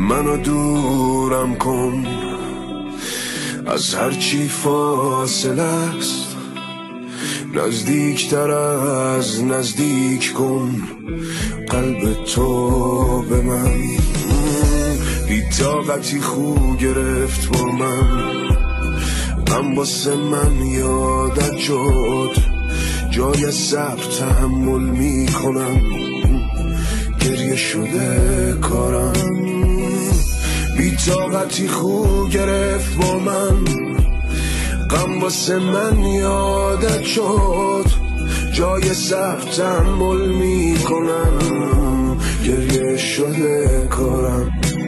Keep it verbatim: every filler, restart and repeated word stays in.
منو دورم کن از هرچی فاصله است، نزدیکتر از نزدیک کن قلب تو به من. بی طاقتی خو گرفت با من، غم واسه من یادت شد، جای صبر تحمل میکنم، گریه شده کارم. بی طاقتی خو گرفت با من، غم واسه من یادت شد، جای صبر تحمل میکنم، گریه شده کارم.